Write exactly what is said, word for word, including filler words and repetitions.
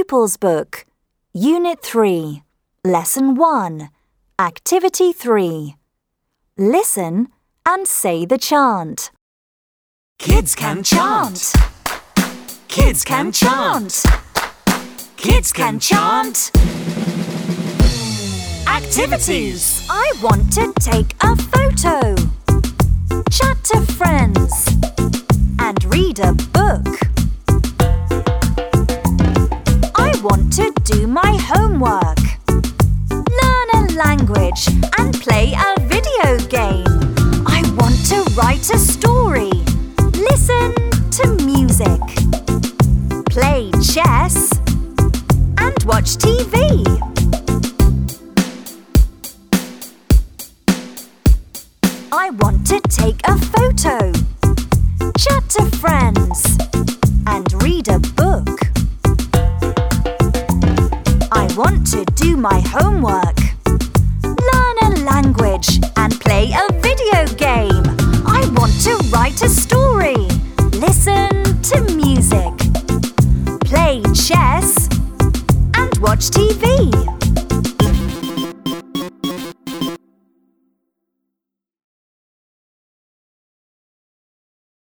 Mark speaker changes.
Speaker 1: People's Book, Unit three, Lesson one, Activity three. Listen and say the chant.
Speaker 2: Kids can chant. Kids can chant. Kids can chant. Activities.
Speaker 1: I want to take a photo, chat to friends, and read a book. I want to do my homework, learn a language, and play a video game. I want to write a story, listen to music, play chess, and watch T V. I want to take a photo, chat to friends, and read a book. I want to do my homework, learn a language, and play a video game. I want to write a story, listen to music, play chess, and watch T V.